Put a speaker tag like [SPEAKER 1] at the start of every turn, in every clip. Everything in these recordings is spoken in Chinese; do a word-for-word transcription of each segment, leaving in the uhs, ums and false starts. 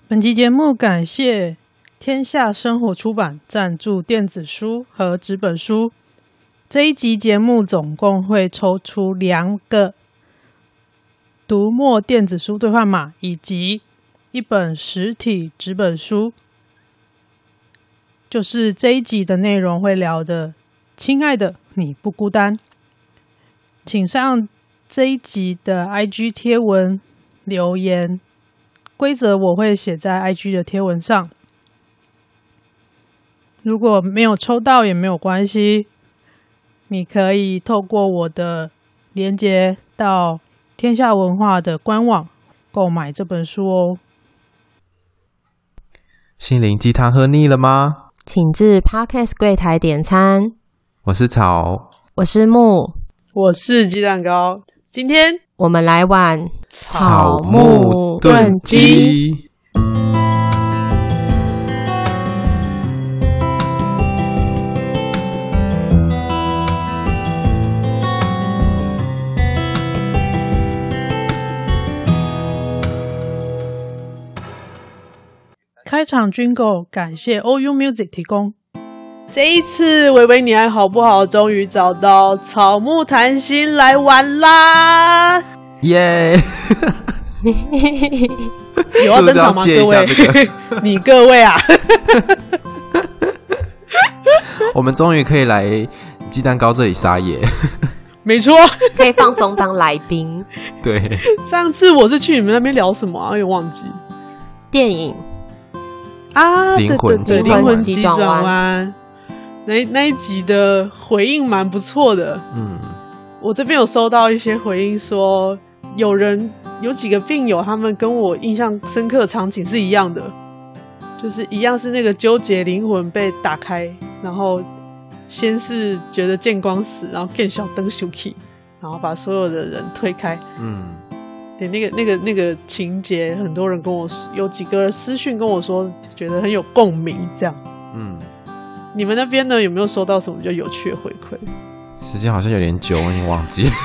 [SPEAKER 1] 本期节目感谢天下生活出版赞助电子书和纸本书。这一集节目总共会抽出两个读墨电子书兑换码以及一本实体纸本书，就是这一集的内容会聊的亲爱的你不孤单。请上这一集的 I G 贴文留言，规则我会写在 I G 的贴文上。如果没有抽到也没有关系，你可以透过我的连结到天下文化的官网购买这本书哦。
[SPEAKER 2] 心灵鸡汤喝腻了吗？
[SPEAKER 3] 请至 Podcast 柜台点餐。
[SPEAKER 2] 我是草，
[SPEAKER 3] 我是木，
[SPEAKER 1] 我是鸡蛋糕。今天
[SPEAKER 3] 我们来玩
[SPEAKER 2] 草木炖鸡。
[SPEAKER 1] 开场 Jingle 感谢 O U Music 提供。这一次维维你还好不好终于找到草木谈心来玩啦，
[SPEAKER 2] 耶、
[SPEAKER 1] yeah! 有要登场吗？各位、
[SPEAKER 2] 这个、
[SPEAKER 1] 你各位啊
[SPEAKER 2] 我们终于可以来鸡蛋糕这里撒野
[SPEAKER 1] 没错，
[SPEAKER 3] 可以放松当来宾
[SPEAKER 2] 对，
[SPEAKER 1] 上次我是去你们那边聊什么啊？有点忘记。
[SPEAKER 3] 电影
[SPEAKER 1] 啊，
[SPEAKER 2] 灵魂
[SPEAKER 1] 对对对，灵魂急转
[SPEAKER 3] 弯
[SPEAKER 1] 弯，那那一集的回应蛮不错的。
[SPEAKER 2] 嗯，
[SPEAKER 1] 我这边有收到一些回应说，有人有几个病友，他们跟我印象深刻的场景是一样的，就是一样是那个纠结灵魂被打开，然后先是觉得见光死，然后更小灯休 key， 然后把所有的人推开。嗯。对，那个、那个、那个情节，很多人跟我说，有几个私讯跟我说，觉得很有共鸣。这样，嗯，你们那边呢，有没有收到什么比较有趣的回馈？
[SPEAKER 2] 时间好像有点久，我已经忘记了。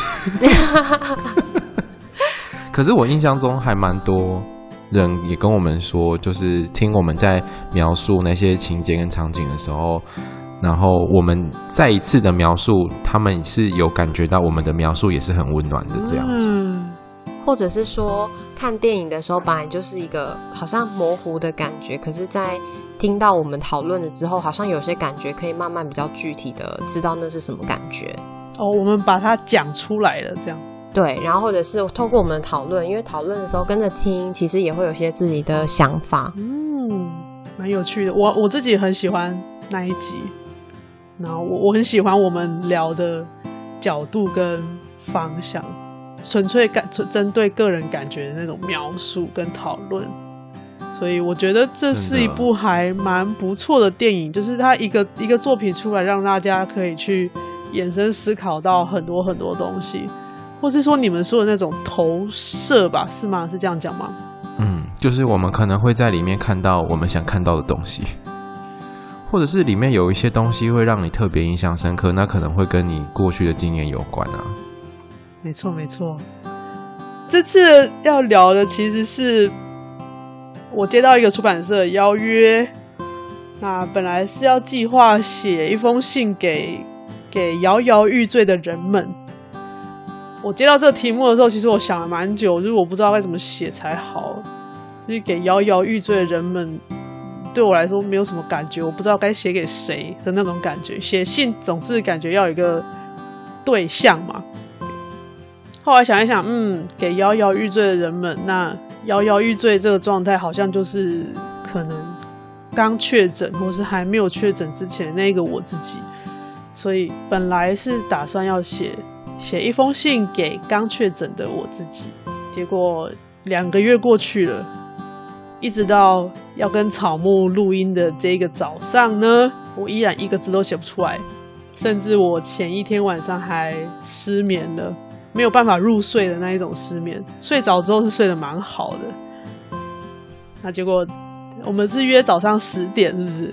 [SPEAKER 2] 可是我印象中还蛮多人也跟我们说，就是听我们在描述那些情节跟场景的时候，然后我们再一次的描述，他们是有感觉到我们的描述也是很温暖的这样子。嗯，
[SPEAKER 3] 或者是说看电影的时候本来就是一个好像模糊的感觉，可是在听到我们讨论了之后，好像有些感觉可以慢慢比较具体的知道那是什么感觉
[SPEAKER 1] 哦，我们把它讲出来了这样。
[SPEAKER 3] 对，然后或者是透过我们的讨论，因为讨论的时候跟着听，其实也会有些自己的想法。
[SPEAKER 1] 嗯，蛮有趣的。我我自己也很喜欢那一集，然后我我很喜欢我们聊的角度跟方向，纯粹感针对个人感觉的那种描述跟讨论，所以我觉得这是一部还蛮不错的电影，就是它一个一个作品出来，让大家可以去衍生思考到很多很多东西，或是说你们说的那种投射吧，是吗？是这样讲吗？
[SPEAKER 2] 嗯，就是我们可能会在里面看到我们想看到的东西，或者是里面有一些东西会让你特别印象深刻，那可能会跟你过去的经验有关啊。
[SPEAKER 1] 没错没错，这次要聊的其实是我接到一个出版社的邀约，那本来是要计划写一封信给给摇摇欲坠的人们。我接到这个题目的时候，其实我想了蛮久，就是我不知道该怎么写才好，就是给摇摇欲坠的人们对我来说没有什么感觉，我不知道该写给谁的那种感觉。写信总是感觉要有一个对象嘛，后来想一想，嗯，给摇摇欲坠的人们，那摇摇欲坠这个状态好像就是可能刚确诊或是还没有确诊之前的那个我自己，所以本来是打算要写写一封信给刚确诊的我自己，结果两个月过去了，一直到要跟草木录音的这个早上呢，我依然一个字都写不出来，甚至我前一天晚上还失眠了，没有办法入睡的那一种失眠，睡着之后是睡得蛮好的。那结果我们是约早上十点，是不是？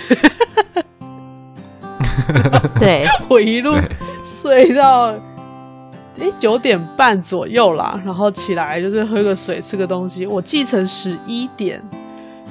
[SPEAKER 3] 对，
[SPEAKER 1] 我一路睡到诶九点半左右啦，然后起来就是喝个水吃个东西，我记成十一点，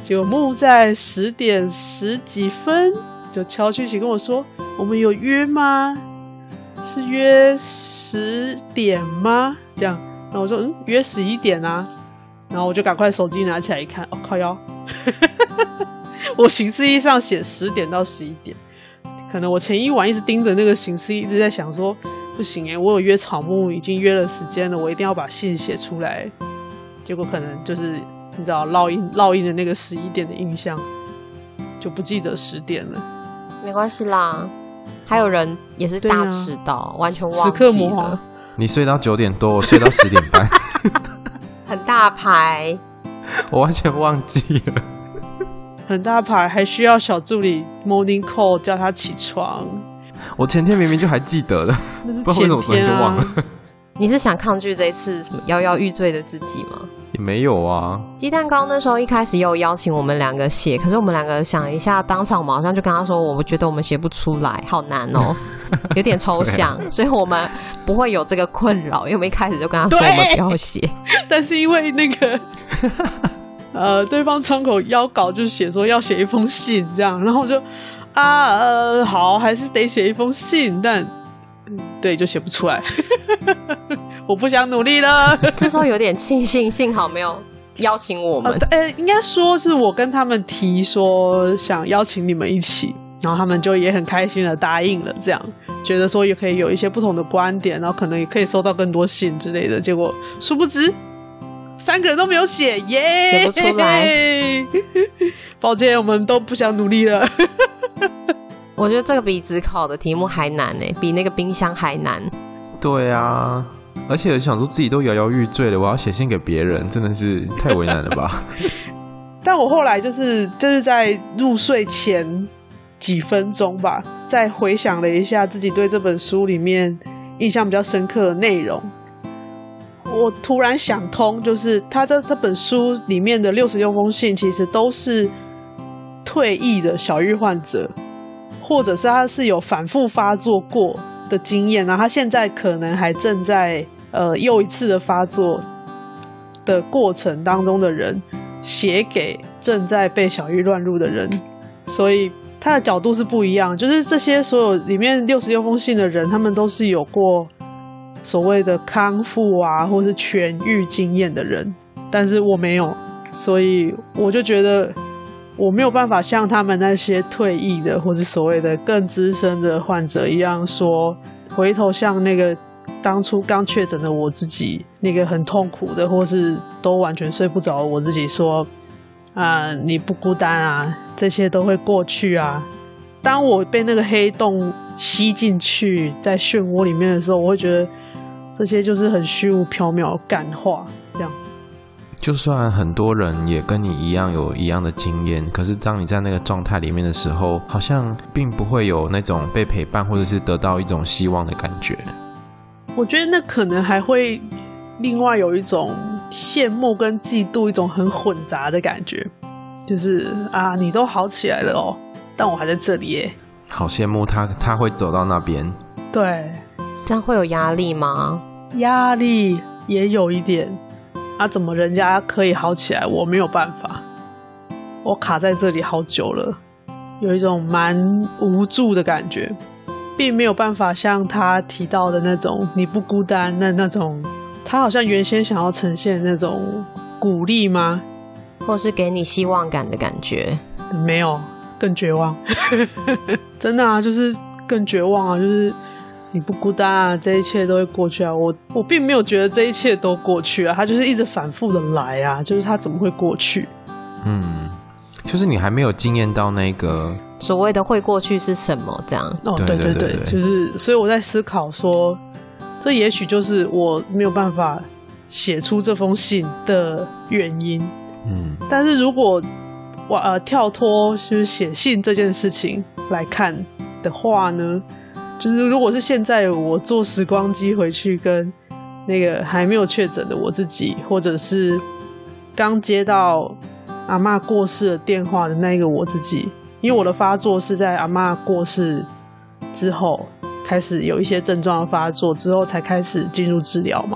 [SPEAKER 1] 结果木在十点十几分就敲讯息跟我说，我们有约吗？是约十点吗？这样，然后我说嗯，约十一点啊。然后我就赶快手机拿起来一看，哦靠腰，我行事历上写十点到十一点，可能我前一晚一直盯着那个行事历，一直在想说，不行耶，我有约草木，已经约了时间了，我一定要把信写出来。结果可能就是你知道烙印烙印的那个十一点的印象，就不记得十点了。
[SPEAKER 3] 没关系啦，还有人也是大迟到，啊、完全忘记了。
[SPEAKER 2] 你睡到九点多，我睡到十点半，
[SPEAKER 3] 很大牌，
[SPEAKER 2] 我完全忘记了。
[SPEAKER 1] 很大牌，还需要小助理 morning call 叫他起床。
[SPEAKER 2] 我前天明明就还记得了，
[SPEAKER 1] 那是前天啊、
[SPEAKER 2] 不知道为什么昨天就忘了。
[SPEAKER 3] 你是想抗拒这一次什么摇摇欲坠的自己吗？
[SPEAKER 2] 也没有啊。
[SPEAKER 3] 鸡蛋糕那时候一开始也有邀请我们两个写，可是我们两个想一下，当场我们好像就跟他说，我觉得我们写不出来，好难哦，有点抽象，啊、所以我们不会有这个困扰，因为我们一开始就跟他说我们不要写。
[SPEAKER 1] 但是因为那个呃，对方窗口邀稿就写说要写一封信这样，然后我就啊呃好，还是得写一封信，但对就写不出来。我不想努力了。
[SPEAKER 3] 这时候有点庆幸，幸好没有邀请我们。
[SPEAKER 1] 呃欸、应该说是我跟他们提说想邀请你们一起，然后他们就也很开心的答应了，这样觉得说也可以有一些不同的观点，然后可能也可以收到更多信之类的。结果殊不知三个人都没有写，耶、yeah!
[SPEAKER 3] 写不出来。
[SPEAKER 1] 抱歉，我们都不想努力了。
[SPEAKER 3] 我觉得这个比指考的题目还难耶，比那个冰箱还难。
[SPEAKER 2] 对啊，而且我想说自己都摇摇欲坠了，我要写信给别人，真的是太为难了吧。
[SPEAKER 1] 但我后来就是就是在入睡前几分钟吧，再回想了一下自己对这本书里面印象比较深刻的内容，我突然想通，就是他这这本书里面的六十六封信其实都是退役的小郁患者，或者是他是有反复发作过的经验，然后他现在可能还正在呃又一次的发作的过程当中的人写给正在被小郁乱入的人，所以他的角度是不一样。就是这些所有里面六十六封信的人，他们都是有过所谓的康复啊或是痊愈经验的人，但是我没有，所以我就觉得我没有办法像他们那些退役的或是所谓的更资深的患者一样说，回头像那个当初刚确诊的我自己，那个很痛苦的或是都完全睡不着的我自己说啊，你不孤单啊，这些都会过去啊。当我被那个黑洞吸进去在漩涡里面的时候，我会觉得这些就是很虚无缥缈的干话这样。
[SPEAKER 2] 就算很多人也跟你一样有一样的经验，可是当你在那个状态里面的时候，好像并不会有那种被陪伴或者是得到一种希望的感觉。
[SPEAKER 1] 我觉得那可能还会另外有一种羡慕跟嫉妒，一种很混杂的感觉，就是啊，你都好起来了哦，但我还在这里耶。
[SPEAKER 2] 好羡慕他，他会走到那边。
[SPEAKER 1] 对，
[SPEAKER 3] 这样会有压力吗？
[SPEAKER 1] 压力也有一点。啊，怎么人家可以好起来，我没有办法，我卡在这里好久了，有一种蛮无助的感觉，并没有办法像他提到的那种你不孤单，那那种他好像原先想要呈现那种鼓励吗？
[SPEAKER 3] 或是给你希望感的感觉？
[SPEAKER 1] 没有，更绝望。真的啊，就是更绝望啊，就是你不孤单啊，这一切都会过去啊。我我并没有觉得这一切都过去啊，他就是一直反复的来啊，就是他怎么会过去？
[SPEAKER 2] 嗯，就是你还没有经验到那个
[SPEAKER 3] 所谓的会过去是什么这样。
[SPEAKER 1] 哦，对对 对, 对, 对，就是所以我在思考说，这也许就是我没有办法写出这封信的原因。嗯，但是如果我呃跳脱就是写信这件事情来看的话呢，就是如果是现在我坐时光机回去跟那个还没有确诊的我自己，或者是刚接到阿嬷过世的电话的那个我自己，因为我的发作是在阿嬷过世之后开始有一些症状的发作之后才开始进入治疗嘛，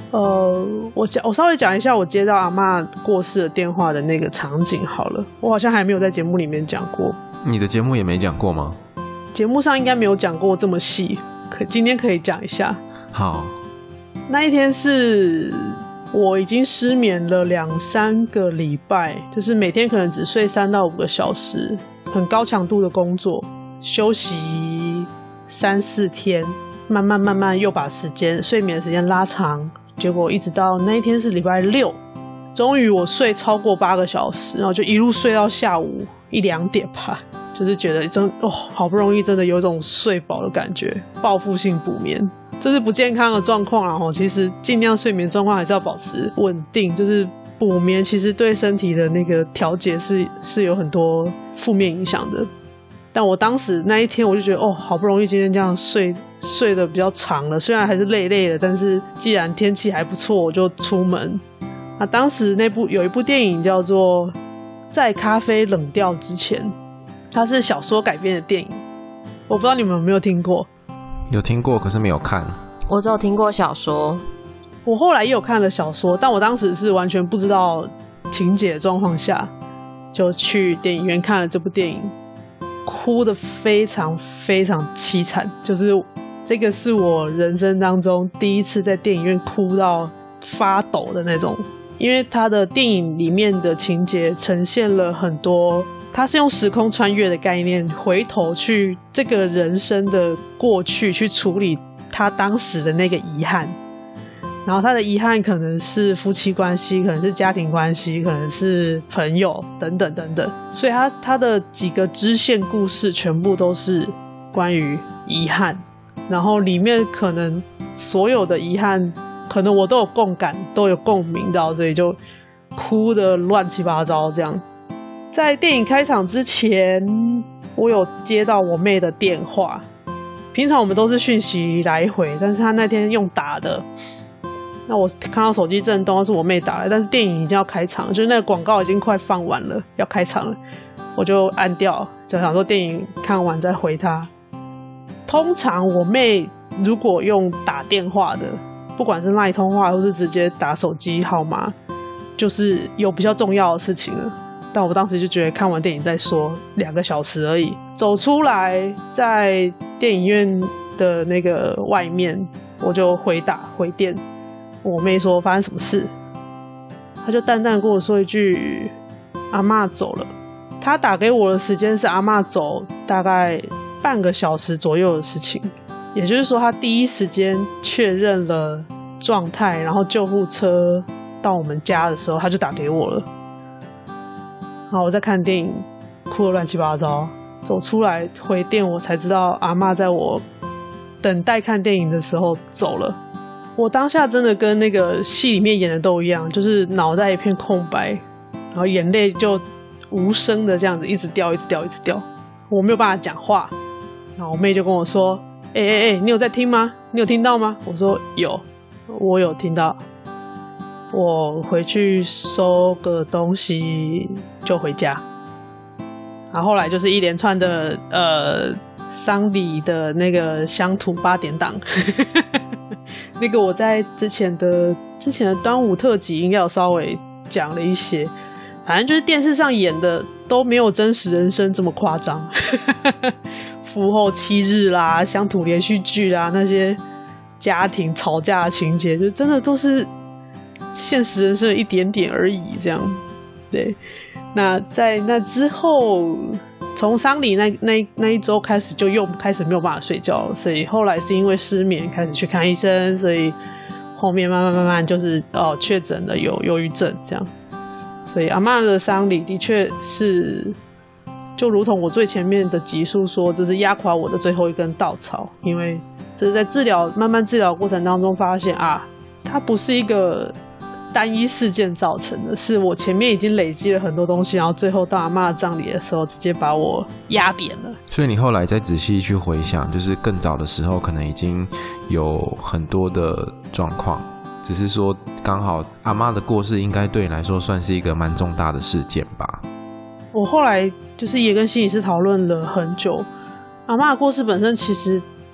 [SPEAKER 1] 呃，我讲我稍微讲一下我接到阿嬷过世的电话的那个场景好了，我好像还没有在节目里面讲过。
[SPEAKER 2] 你的节目也没讲过吗？
[SPEAKER 1] 节目上应该没有讲过这么细，可今天可以讲一下。
[SPEAKER 2] 好，
[SPEAKER 1] 那一天是我已经失眠了两三个礼拜，就是每天可能只睡三到五个小时，很高强度的工作，休息三四天，慢慢慢慢又把时间睡眠的时间拉长，结果一直到那一天是礼拜六，终于我睡超过八个小时，然后就一路睡到下午一两点吧，就是觉得真哦，好不容易真的有种睡饱的感觉，报复性补眠。这是不健康的状况啦齁，其实尽量睡眠状况还是要保持稳定，就是补眠其实对身体的那个调节是是有很多负面影响的。但我当时那一天我就觉得哦，好不容易今天这样睡睡得比较长了，虽然还是累累的，但是既然天气还不错，我就出门。那当时那部有一部电影叫做《在咖啡冷掉之前》，它是小说改编的电影，我不知道你们有没有听过。
[SPEAKER 2] 有听过，可是没有看。
[SPEAKER 3] 我只有听过小说，
[SPEAKER 1] 我后来也有看了小说，但我当时是完全不知道情节的状况下，就去电影院看了这部电影，哭得非常非常凄惨，就是这个是我人生当中第一次在电影院哭到发抖的那种。因为他的电影里面的情节呈现了很多，他是用时空穿越的概念回头去这个人生的过去去处理他当时的那个遗憾，然后他的遗憾可能是夫妻关系，可能是家庭关系，可能是朋友等等等等，所以他他的几个支线故事全部都是关于遗憾，然后里面可能所有的遗憾可能我都有共感，都有共鸣到，所以就哭得乱七八糟这样。在电影开场之前，我有接到我妹的电话，平常我们都是讯息来回，但是她那天用打的，那我看到手机震动是我妹打来，但是电影已经要开场，就是那个广告已经快放完了，要开场了，我就按掉，就想说电影看完再回她。通常我妹如果用打电话的，不管是LINE通话或是直接打手机号码，就是有比较重要的事情了。但我当时就觉得看完电影再说，两个小时而已。走出来，在电影院的那个外面，我就回打回电，我妹说发生什么事，她就淡淡跟我说一句：“阿嬷走了。”她打给我的时间是阿嬷走大概半个小时左右的事情。也就是说，他第一时间确认了状态，然后救护车到我们家的时候，他就打给我了。然后我在看电影，哭得乱七八糟，走出来回电，我才知道阿嬷在我等待看电影的时候走了。我当下真的跟那个戏里面演的都一样，就是脑袋一片空白，然后眼泪就无声的这样子一直掉，一直掉，一直掉，我没有办法讲话。然后我妹就跟我说：“哎哎哎，你有在听吗？你有听到吗？”我说有，我有听到。我回去收个东西就回家。然后后来就是一连串的呃丧礼的那个乡土八点档，那个我在之前的之前的端午特辑应该有稍微讲了一些，反正就是电视上演的都没有真实人生这么夸张。父后七日啦，乡土连续剧啦，那些家庭吵架的情节，就真的都是现实人生的一点点而已。这样，对。那在那之后，从丧礼那那那一周开始，就又开始没有办法睡觉了，所以后来是因为失眠开始去看医生，所以后面慢慢慢慢就是哦确诊了有忧郁症这样。所以阿嬷的丧礼的确是。就如同我最前面的集数说，这是压垮我的最后一根稻草，因为这是在治疗慢慢治疗过程当中发现啊，它不是一个单一事件造成的，是我前面已经累积了很多东西，然后最后到阿嬷的葬礼的时候直接把我压扁了。
[SPEAKER 2] 所以你后来再仔细去回想，就是更早的时候可能已经有很多的状况，只是说刚好阿嬷的过世应该对你来说算是一个蛮重大的事件吧。
[SPEAKER 1] 我后来就是也跟心理师讨论了很久，阿嬷的过世本身其实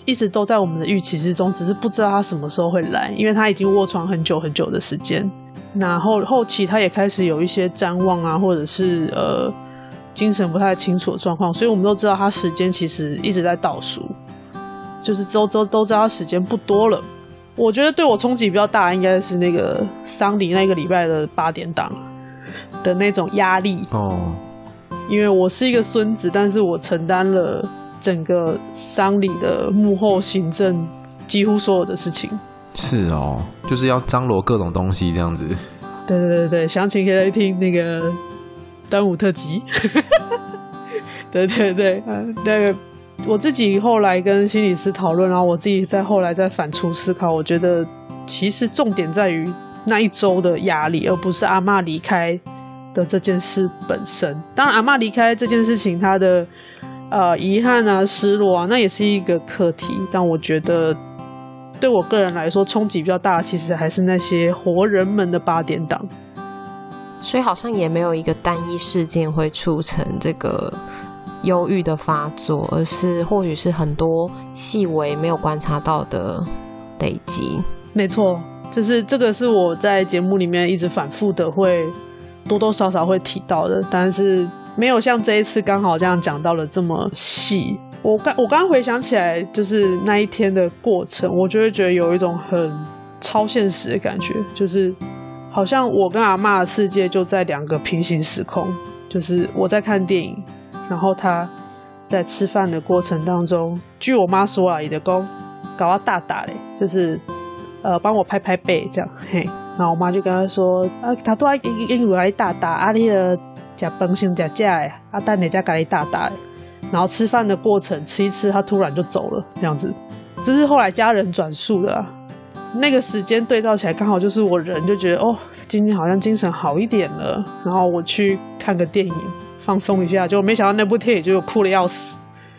[SPEAKER 1] 一直都在我们的预期之中，只是不知道他什么时候会来，因为他已经卧床很久很久的时间。那 后, 后期他也开始有一些谵妄啊，或者是呃精神不太清楚的状况，所以我们都知道他时间其实一直在倒数，就是都都都知道他时间不多了。我觉得对我冲击比较大应该是那个丧礼那个礼拜的八点档的那种压力
[SPEAKER 2] 哦，
[SPEAKER 1] 因为我是一个孙子，但是我承担了整个丧礼的幕后行政几乎所有的事情。
[SPEAKER 2] 是哦，就是要张罗各种东西这样子。
[SPEAKER 1] 对对对对，详情可以来听那个端午特辑。对对对，嗯，那个我自己后来跟心理师讨论，然后我自己在后来再反刍思考，我觉得其实重点在于那一周的压力，而不是阿嬷离开的这件事本身。当然阿嬷离开这件事情，她的呃遗憾啊、失落啊，那也是一个课题，但我觉得对我个人来说冲击比较大的其实还是那些活人们的八点档。
[SPEAKER 3] 所以好像也没有一个单一事件会促成这个忧郁的发作，而是或许是很多细微没有观察到的累积。
[SPEAKER 1] 没错，就是这个是我在节目里面一直反复的会多多少少会提到的，但是没有像这一次刚好这样讲到了这么细。我刚我刚刚回想起来，就是那一天的过程，我就会觉得有一种很超现实的感觉，就是好像我跟阿嬷的世界就在两个平行时空，就是我在看电影，然后她在吃饭的过程当中，据我妈说啊，伊就讲搞我大大嘞，就是呃帮我拍拍背这样，嘿，然后我妈就跟她说啊，她都要英英语来大大啊，你个吃饭先吃这的，啊等下再给你大大的。然后吃饭的过程吃一吃，他突然就走了，这样子，这是后来家人转述的啊。那个时间对照起来，刚好就是我人就觉得哦，今天好像精神好一点了，然后我去看个电影放松一下，结果没想到那部电影就哭得要死，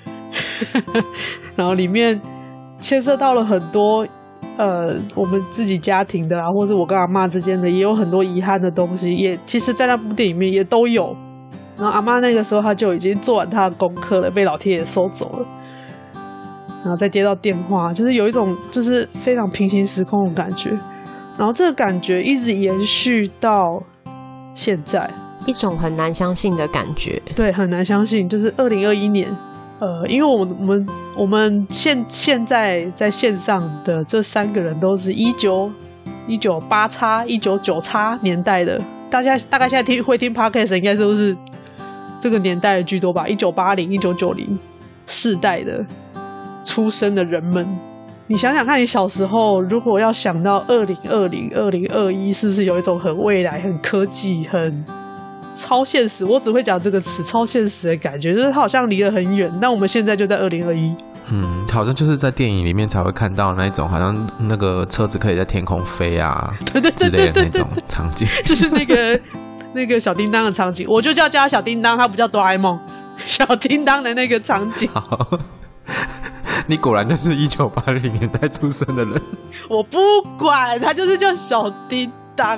[SPEAKER 1] 然后里面牵涉到了很多呃我们自己家庭的啊，或者我跟阿嬷之间的，也有很多遗憾的东西，也其实在那部电影里面也都有。然后阿嬷那个时候她就已经做完她的功课了，被老天爷收走了，然后再接到电话，就是有一种就是非常平行时空的感觉，然后这个感觉一直延续到现在，
[SPEAKER 3] 一种很难相信的感觉。
[SPEAKER 1] 对，很难相信，就是二零二一年，呃，因为我们我们我们现现在在线上的这三个人都是一九一九八叉一九九叉年代的，大家大概现在听会听 podcast 应该都是这个年代的居多吧，一九八零、一九九零世代的出生的人们，你想想看，你小时候如果要想到二零二零、二零二一，是不是有一种很未来、很科技、很超现实？我只会讲这个词，超现实的感觉，就是它好像离得很远，但我们现在就在二零二一。
[SPEAKER 2] 嗯，好像就是在电影里面才会看到那种，好像那个车子可以在天空飞啊之类的那种场景，
[SPEAKER 1] 就是那个。那个小叮当的场景，我就叫叫他小叮当，他不叫哆啦 A 梦。小叮当的那个场景，
[SPEAKER 2] 好，你果然就是一九八零年代出生的人。
[SPEAKER 1] 我不管，他就是叫小叮当。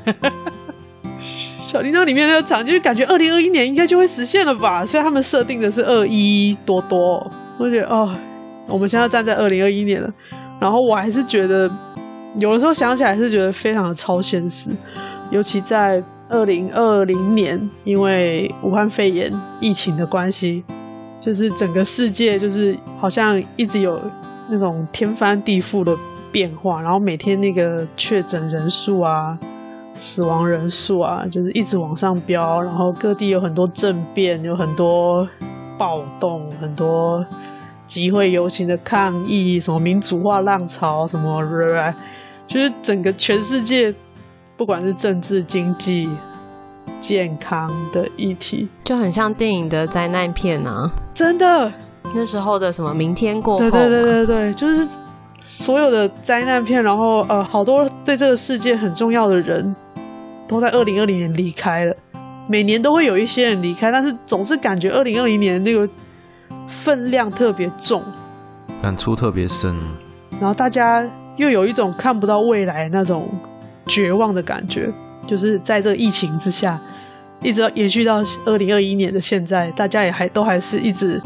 [SPEAKER 1] 小叮当里面那个场景，就感觉二零二一年应该就会实现了吧？虽然他们设定的是二一多多，我觉得哦，我们现在站在二零二一年了，然后我还是觉得，有的时候想起来是觉得非常的超现实，尤其在二零二零年，因为武汉肺炎疫情的关系，就是整个世界就是好像一直有那种天翻地覆的变化，然后每天那个确诊人数啊、死亡人数啊，就是一直往上飙，然后各地有很多政变，有很多暴动，很多集会游行的抗议，什么民主化浪潮，什么，就是整个全世界。不管是政治、经济、健康的议题，
[SPEAKER 3] 就很像电影的灾难片啊！
[SPEAKER 1] 真的，
[SPEAKER 3] 那时候的什么明天过后，
[SPEAKER 1] 对对对对对，就是所有的灾难片，然后呃，好多对这个世界很重要的人都在二零二零年离开了。每年都会有一些人离开，但是总是感觉二零二零年那个分量特别重，
[SPEAKER 2] 感触特别深，
[SPEAKER 1] 然后大家又有一种看不到未来那种绝望的感觉，就是在这个疫情之下，一直延续到二零二一年的现在，大家也还都还是一直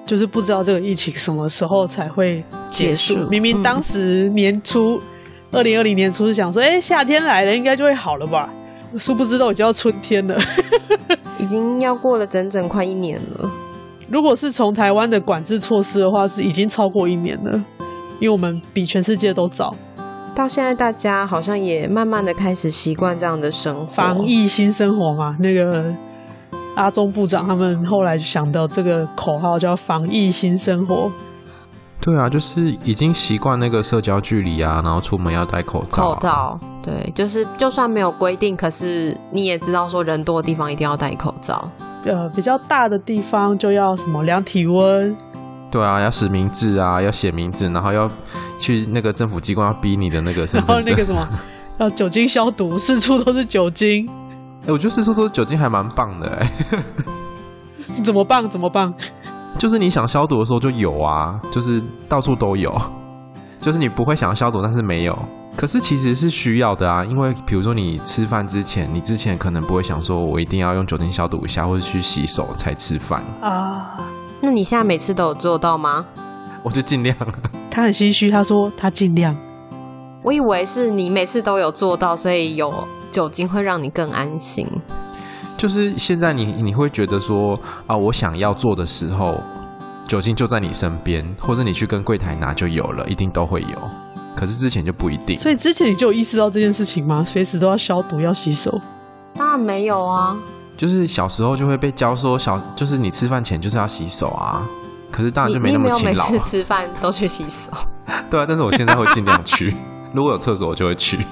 [SPEAKER 1] 就是不知道这个疫情什么时候才会结束。
[SPEAKER 3] 结束
[SPEAKER 1] 明明当时年初二零二零年初是想说，哎、欸，夏天来了应该就会好了吧，殊不知都已经要春天了。
[SPEAKER 3] 已经要过了整整快一年了。
[SPEAKER 1] 如果是从台湾的管制措施的话，是已经超过一年了，因为我们比全世界都早。
[SPEAKER 3] 到现在大家好像也慢慢的开始习惯这样的生活，
[SPEAKER 1] 防疫新生活嘛，那个阿中部长他们后来就想到这个口号叫防疫新生活。
[SPEAKER 2] 对啊，就是已经习惯那个社交距离啊，然后出门要戴口罩、啊。
[SPEAKER 3] 口罩，对，就是就算没有规定，可是你也知道说人多的地方一定要戴口罩。
[SPEAKER 1] 呃，比较大的地方就要什么量体温。
[SPEAKER 2] 对啊，要实名制啊，要写名字，然后要去那个政府机关要逼你的那个身份证，
[SPEAKER 1] 然后那个什么要酒精消毒，四处都是酒精。
[SPEAKER 2] 哎、欸，我觉得四处都是酒精还蛮棒的哎、
[SPEAKER 1] 欸。怎么棒？怎么棒？
[SPEAKER 2] 就是你想消毒的时候就有啊，就是到处都有，就是你不会想要消毒，但是没有。可是其实是需要的啊，因为比如说你吃饭之前，你之前可能不会想说我一定要用酒精消毒一下，或者去洗手才吃饭
[SPEAKER 1] 啊。
[SPEAKER 3] 那你现在每次都有做到吗？
[SPEAKER 2] 我就尽量。
[SPEAKER 1] 他很心虚，他说他尽量。
[SPEAKER 3] 我以为是你每次都有做到，所以有酒精会让你更安心。
[SPEAKER 2] 就是现在你你会觉得说啊，我想要做的时候，酒精就在你身边，或者你去跟柜台拿就有了，一定都会有。可是之前就不一定。
[SPEAKER 1] 所以之前你就有意识到这件事情吗？随时都要消毒，要洗手？
[SPEAKER 3] 当然没有啊。
[SPEAKER 2] 就是小时候就会被教说小，就是你吃饭前就是要洗手啊。可是当然就没那么勤劳、啊。
[SPEAKER 3] 你, 你没有每次吃饭都去洗手？
[SPEAKER 2] 对啊，但是我现在会尽量去。如果有厕所，我就会去。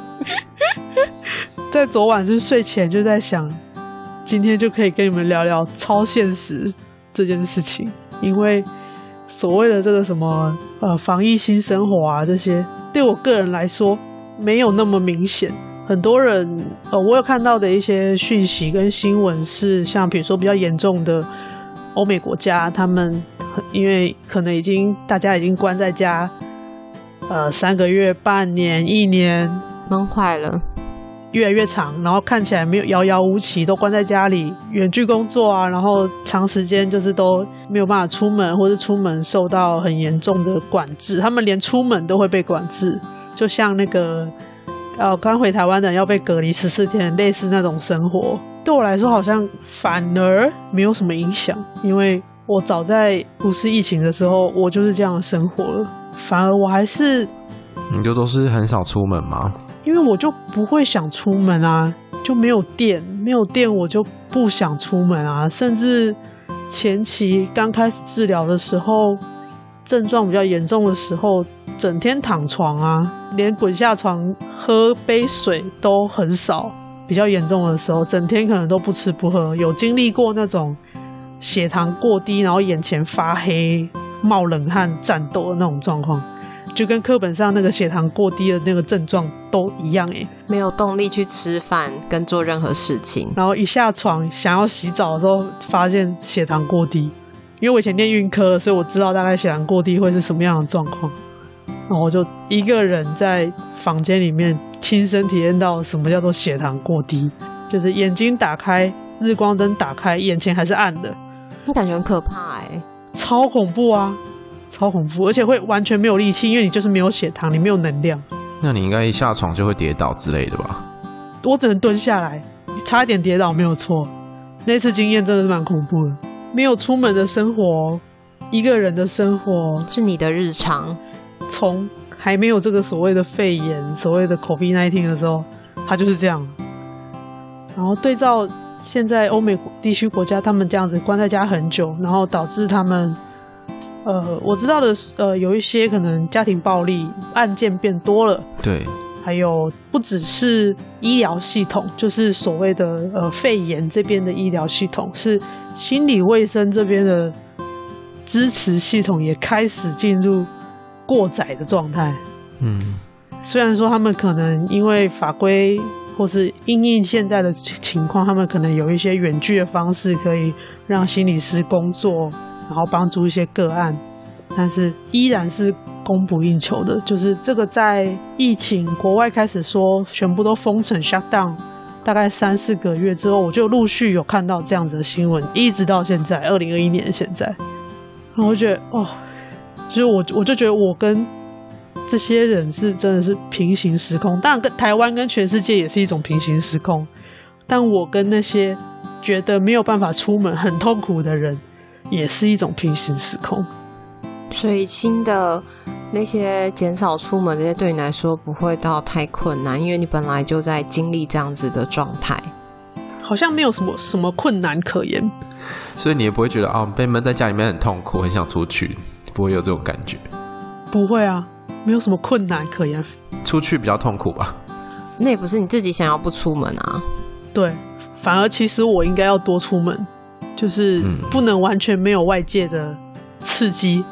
[SPEAKER 1] 在昨晚就是睡前就在想，今天就可以跟你们聊聊超现实这件事情，因为所谓的这个什么呃防疫新生活啊，这些对我个人来说没有那么明显。很多人呃，我有看到的一些讯息跟新闻是，像比如说比较严重的欧美国家，他们因为可能已经大家已经关在家，呃三个月、半年、一年，
[SPEAKER 3] 闷坏了。
[SPEAKER 1] 越来越长，然后看起来没有遥遥无期，都关在家里远距工作啊，然后长时间就是都没有办法出门，或是出门受到很严重的管制，他们连出门都会被管制，就像那个呃刚回台湾的人要被隔离十四天，类似那种生活。对我来说好像反而没有什么影响，因为我早在不是疫情的时候我就是这样的生活了，反而我还是
[SPEAKER 2] 你就都是很少出门吗？
[SPEAKER 1] 因为我就不会想出门啊，就没有电，没有电我就不想出门啊。甚至前期刚开始治疗的时候，症状比较严重的时候，整天躺床啊，连滚下床喝杯水都很少。比较严重的时候，整天可能都不吃不喝，有经历过那种血糖过低，然后眼前发黑、冒冷汗、战斗的那种状况。就跟课本上那个血糖过低的那个症状都一样欸，
[SPEAKER 3] 没有动力去吃饭跟做任何事情，
[SPEAKER 1] 然后一下床想要洗澡的时候发现血糖过低，因为我以前念运科了，所以我知道大概血糖过低会是什么样的状况，然后我就一个人在房间里面亲身体验到什么叫做血糖过低，就是眼睛打开，日光灯打开，眼前还是暗的，
[SPEAKER 3] 你感觉很可怕欸，
[SPEAKER 1] 超恐怖啊，超恐怖，而且会完全没有力气，因为你就是没有血糖，你没有能量。
[SPEAKER 2] 那你应该一下床就会跌倒之类的吧？
[SPEAKER 1] 我只能蹲下来，差一点跌倒没有错。那次经验真的是蛮恐怖的，没有出门的生活，一个人的生活
[SPEAKER 3] 是你的日常。
[SPEAKER 1] 从还没有这个所谓的肺炎，所谓的 COVID 十九 的时候，它就是这样。然后对照现在欧美地区国家，他们这样子关在家很久，然后导致他们。呃，我知道的，呃，有一些可能家庭暴力案件变多了，
[SPEAKER 2] 对，
[SPEAKER 1] 还有不只是医疗系统，就是所谓的呃肺炎这边的医疗系统，是心理卫生这边的支持系统也开始进入过载的状态。嗯，虽然说他们可能因为法规或是因应现在的情况，他们可能有一些远距的方式可以让心理师工作。然后帮助一些个案，但是依然是供不应求的。就是这个在疫情国外开始说全部都封城 shut down， 大概三四个月之后，我就陆续有看到这样子的新闻，一直到现在二零二一年现在。 然后我觉得哦，就是我我就觉得我跟这些人是真的是平行时空，当然跟台湾跟全世界也是一种平行时空，但我跟那些觉得没有办法出门很痛苦的人也是一种平行时空。
[SPEAKER 3] 所以新的那些减少出门这些对你来说不会到太困难，因为你本来就在经历这样子的状态，
[SPEAKER 1] 好像没有什么什么困难可言。
[SPEAKER 2] 所以你也不会觉得哦，被闷在家里面很痛苦，很想出去，不会有这种感觉。
[SPEAKER 1] 不会啊，没有什么困难可言。
[SPEAKER 2] 出去比较痛苦吧？
[SPEAKER 3] 那也不是你自己想要不出门啊。
[SPEAKER 1] 对，反而其实我应该要多出门，就是不能完全没有外界的刺激。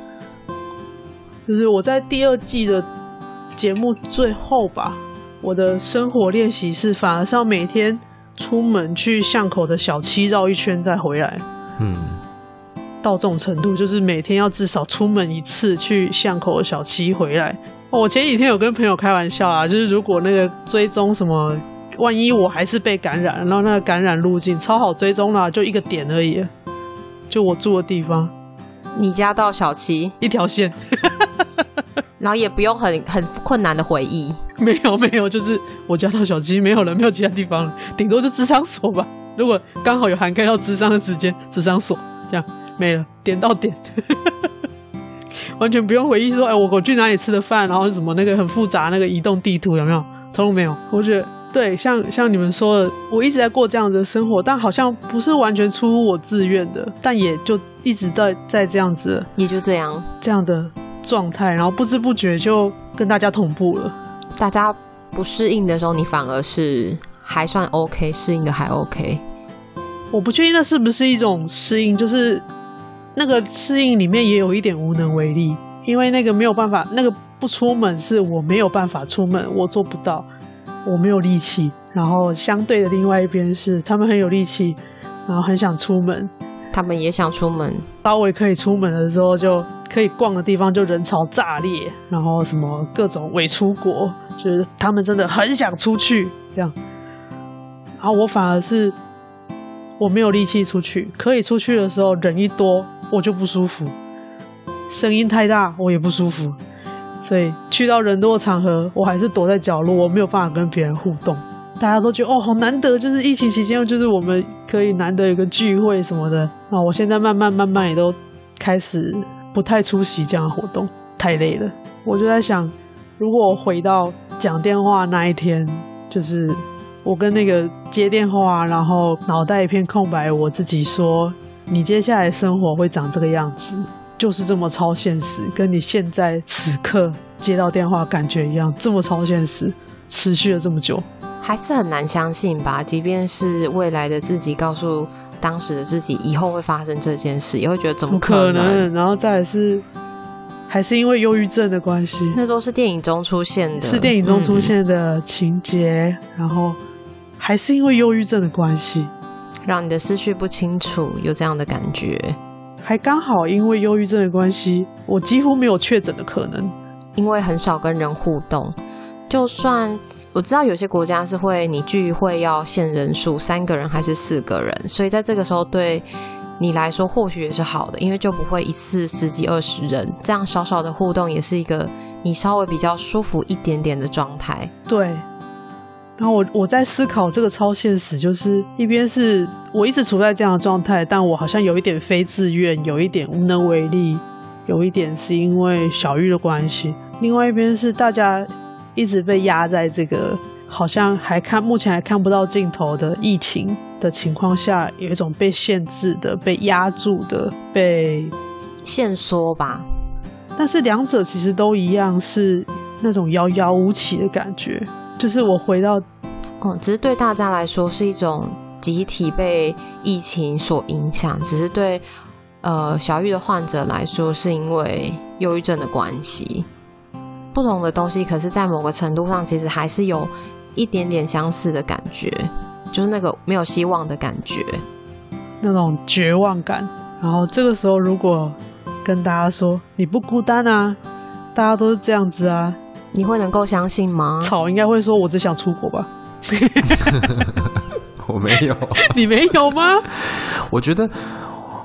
[SPEAKER 1] 就是我在第二季的节目最后吧，我的生活练习是反而是要每天出门去巷口的小七绕一圈再回来。
[SPEAKER 2] 嗯，
[SPEAKER 1] 到这种程度，就是每天要至少出门一次去巷口的小七回来。哦，我前几天有跟朋友开玩笑啊，就是如果那个追踪什么，万一我还是被感染，然后那个感染路径超好追踪啦，就一个点而已，就我住的地方，
[SPEAKER 3] 你家到小七
[SPEAKER 1] 一条线。
[SPEAKER 3] 然后也不用很很困难的回忆，
[SPEAKER 1] 没有没有，就是我家到小七没有了，没有其他地方了，顶多就諮商所吧。如果刚好有涵盖到諮商的时间，諮商所这样没了，点到点，完全不用回忆说，哎，我我去哪里吃的饭，然后什么那个很复杂那个移动地图有没有？通通没有。我觉得对，像像你们说的，我一直在过这样子的生活，但好像不是完全出乎我自愿的，但也就一直在在这样子，
[SPEAKER 3] 也就这样
[SPEAKER 1] 这样的状态，然后不知不觉就跟大家同步了。
[SPEAKER 3] 大家不适应的时候，你反而是还算 OK， 适应的还 OK。
[SPEAKER 1] 我不确定那是不是一种适应，就是那个适应里面也有一点无能为力，因为那个没有办法，那个不出门是我没有办法出门，我做不到，我没有力气。然后相对的另外一边是他们很有力气，然后很想出门，
[SPEAKER 3] 他们也想出门，
[SPEAKER 1] 稍微可以出门的时候就可以逛的地方就人潮炸裂，然后什么各种伪出国，就是他们真的很想出去这样。然后我反而是我没有力气出去，可以出去的时候人一多我就不舒服，声音太大我也不舒服，所以去到人多的场合我还是躲在角落，我没有办法跟别人互动。大家都觉得哦好难得，就是疫情期间就是我们可以难得有个聚会什么的。那我现在慢慢慢慢也都开始不太出席这样的活动，太累了。我就在想，如果我回到讲电话那一天，就是我跟那个接电话然后脑袋一片空白，我自己说你接下来生活会长这个样子，就是这么超现实，跟你现在此刻接到电话感觉一样，这么超现实，持续了这么久，
[SPEAKER 3] 还是很难相信吧。即便是未来的自己告诉当时的自己以后会发生这件事，也会觉得怎么可能，
[SPEAKER 1] 可能然后再来是还是因为忧郁症的关系，
[SPEAKER 3] 那都是电影中出现的，
[SPEAKER 1] 是电影中出现的情节、嗯、然后还是因为忧郁症的关系
[SPEAKER 3] 让你的思绪不清楚，有这样的感觉。
[SPEAKER 1] 还刚好因为忧郁症的关系，我几乎没有确诊的可能，
[SPEAKER 3] 因为很少跟人互动。就算我知道有些国家是会你聚会要限人数，三个人还是四个人，所以在这个时候对你来说或许也是好的，因为就不会一次十几二十人，这样少少的互动也是一个你稍微比较舒服一点点的状态。
[SPEAKER 1] 对，然后我我在思考这个超现实，就是一边是我一直处在这样的状态，但我好像有一点非自愿，有一点无能为力，有一点是因为小玉的关系，另外一边是大家一直被压在这个好像还看目前还看不到尽头的疫情的情况下，有一种被限制的、被压住的、被
[SPEAKER 3] 限缩吧。
[SPEAKER 1] 但是两者其实都一样，是那种遥遥无期的感觉。就是我回到，
[SPEAKER 3] 哦，只是对大家来说是一种集体被疫情所影响，只是对呃小玉的患者来说是因为忧郁症的关系。不同的东西，可是在某个程度上其实还是有一点点相似的感觉，就是那个没有希望的感觉，
[SPEAKER 1] 那种绝望感。然后这个时候如果跟大家说你不孤单啊，大家都是这样子啊，
[SPEAKER 3] 你会能够相信吗？
[SPEAKER 1] 草应该会说我只想出国吧。
[SPEAKER 2] 我没有。
[SPEAKER 1] 你没有吗？
[SPEAKER 2] 我觉得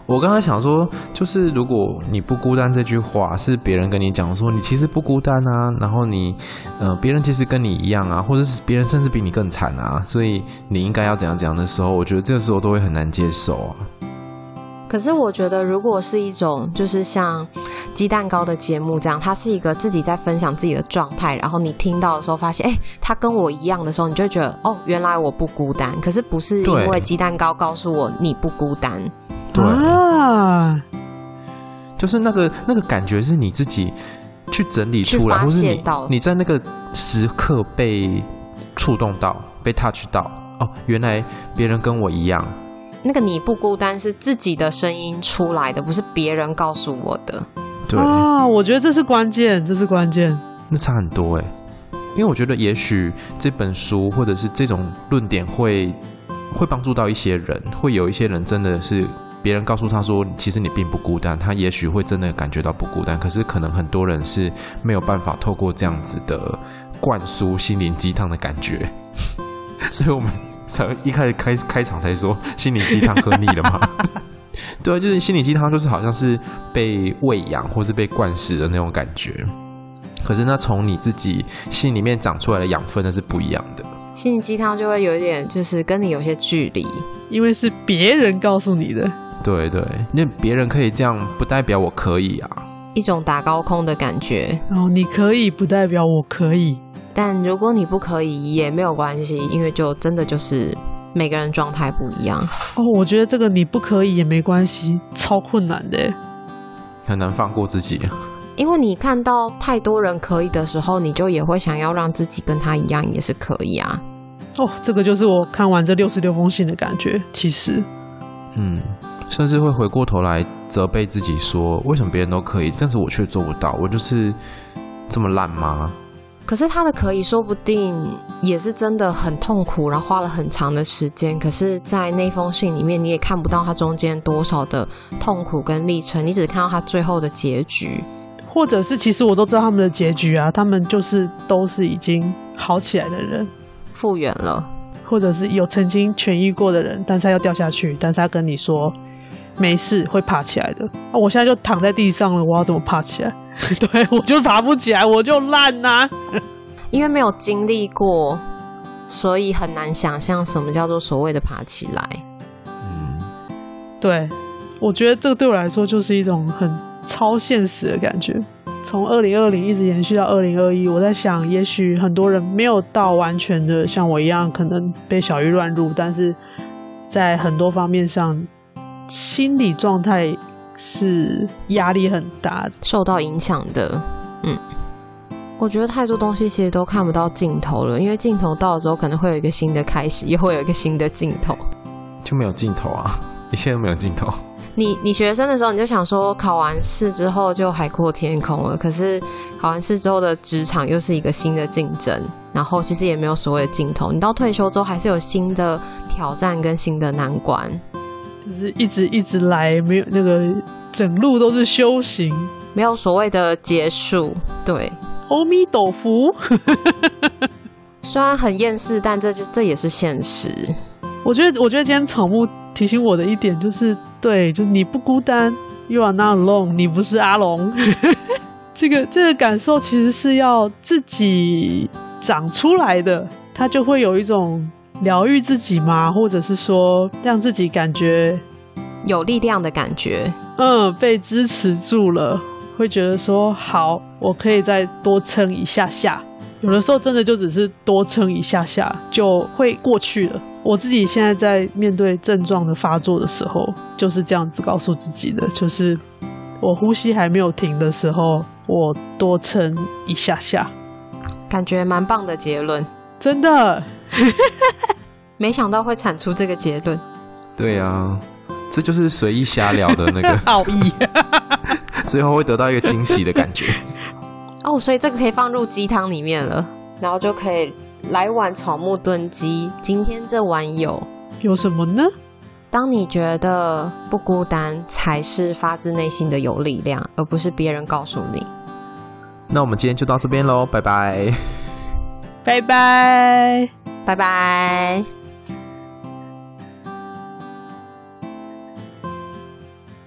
[SPEAKER 2] 我刚才想说，就是如果你不孤单这句话是别人跟你讲说你其实不孤单啊，然后你呃别人其实跟你一样啊，或者是别人甚至比你更惨啊，所以你应该要怎样怎样的时候，我觉得这个时候都会很难接受啊。
[SPEAKER 3] 可是我觉得如果是一种就是像鸡蛋糕的节目这样，它是一个自己在分享自己的状态，然后你听到的时候发现哎、欸，他跟我一样的时候，你就会觉得哦，原来我不孤单。可是不是因为鸡蛋糕告诉我你不孤单。
[SPEAKER 2] 对
[SPEAKER 1] 啊，
[SPEAKER 2] 就是那个那个感觉是你自己去整理出来，或是你你在那个时刻被触动到，被 touch 到，哦，原来别人跟我一样。
[SPEAKER 3] 那个你不孤单是自己的声音出来的，不是别人告诉我的。
[SPEAKER 2] 对
[SPEAKER 1] 啊，我觉得这是关键，这是关键。
[SPEAKER 2] 那差很多哎，因为我觉得也许这本书或者是这种论点会会帮助到一些人，会有一些人真的是别人告诉他说其实你并不孤单，他也许会真的感觉到不孤单，可是可能很多人是没有办法透过这样子的灌输心灵鸡汤的感觉，所以我们一开始 开, 开场才说心灵鸡汤喝腻了嘛。对啊，就是心灵鸡汤就是好像是被喂养或是被灌食的那种感觉，可是那从你自己心里面长出来的养分那是不一样的。
[SPEAKER 3] 心灵鸡汤就会有一点就是跟你有些距离，
[SPEAKER 1] 因为是别人告诉你的。
[SPEAKER 2] 对对，因为别人可以这样不代表我可以啊，
[SPEAKER 3] 一种打高空的感觉。
[SPEAKER 1] 哦，你可以不代表我可以，
[SPEAKER 3] 但如果你不可以也没有关系，因为就真的就是每个人状态不一样。
[SPEAKER 1] 哦，我觉得这个你不可以也没关系，超困难的耶，
[SPEAKER 2] 很难放过自己。
[SPEAKER 3] 因为你看到太多人可以的时候，你就也会想要让自己跟他一样也是可以啊。
[SPEAKER 1] 哦，这个就是我看完这六十六封信的感觉。其实，
[SPEAKER 2] 嗯，甚至会回过头来责备自己说，为什么别人都可以，但是我却做不到？我就是这么烂吗？
[SPEAKER 3] 可是他的可以说不定也是真的很痛苦，然后花了很长的时间，可是在那封信里面你也看不到他中间多少的痛苦跟历程，你只看到他最后的结局。
[SPEAKER 1] 或者是其实我都知道他们的结局啊，他们就是都是已经好起来的人，
[SPEAKER 3] 复原了，
[SPEAKER 1] 或者是有曾经痊愈过的人，但是他要掉下去，但是他跟你说没事，会爬起来的。啊，我现在就躺在地上了，我要怎么爬起来？对，我就爬不起来，我就烂啊。
[SPEAKER 3] 因为没有经历过，所以很难想象什么叫做所谓的爬起来。
[SPEAKER 2] 嗯，
[SPEAKER 1] 对，我觉得这个对我来说就是一种很超现实的感觉。从二零二零一直延续到二零二一，我在想也许很多人没有到完全的像我一样可能被小鱼乱入，但是在很多方面上心理状态是压力很大的，
[SPEAKER 3] 受到影响的。嗯，我觉得太多东西其实都看不到尽头了，因为尽头到了之后可能会有一个新的开始，也会有一个新的尽头，
[SPEAKER 2] 就没有尽头啊，一切都没有尽头。
[SPEAKER 3] 你你学生的时候你就想说考完试之后就海阔天空了，可是考完试之后的职场又是一个新的竞争，然后其实也没有所谓的尽头，你到退休之后还是有新的挑战跟新的难关，
[SPEAKER 1] 就是一直一直来，没有那个整路都是修行，
[SPEAKER 3] 没有所谓的结束。对，
[SPEAKER 1] 阿弥陀佛。
[SPEAKER 3] 虽然很厌世，但这这也是现实。
[SPEAKER 1] 我觉得我觉得今天草木提醒我的一点就是，对，就是你不孤单 ，You are not alone， 你不是阿龙。这个这个感受其实是要自己长出来的，它就会有一种疗愈自己嘛，或者是说让自己感觉
[SPEAKER 3] 有力量的感觉，
[SPEAKER 1] 嗯，被支持住了，会觉得说好，我可以再多撑一下下。有的时候真的就只是多撑一下下就会过去了。我自己现在在面对症状的发作的时候就是这样子告诉自己的，就是我呼吸还没有停的时候我多撑一下下。
[SPEAKER 3] 感觉蛮棒的结论，
[SPEAKER 1] 真的。
[SPEAKER 3] 没想到会产出这个结论。
[SPEAKER 2] 对啊，这就是随意瞎聊的那个
[SPEAKER 1] 奥义。
[SPEAKER 2] 最后会得到一个惊喜的感觉。
[SPEAKER 3] 哦，所以这个可以放入鸡汤里面了，然后就可以来碗草木炖鸡。今天这碗有
[SPEAKER 1] 有什么呢？
[SPEAKER 3] 当你觉得不孤单，才是发自内心的有力量，而不是别人告诉你。
[SPEAKER 2] 那我们今天就到这边咯，拜拜。
[SPEAKER 1] 拜拜，
[SPEAKER 3] 拜拜。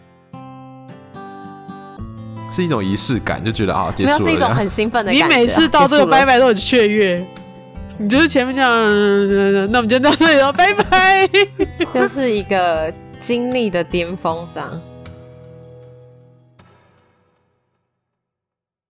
[SPEAKER 2] 是一种仪式感，就觉得啊，结束了。
[SPEAKER 3] 没有，是一种很兴奋的感觉、啊。
[SPEAKER 1] 你每次到这个拜拜都很雀跃，你就是前面这样，那我们就到这里了，拜拜。
[SPEAKER 3] 就是一个经历的巅峰，这样。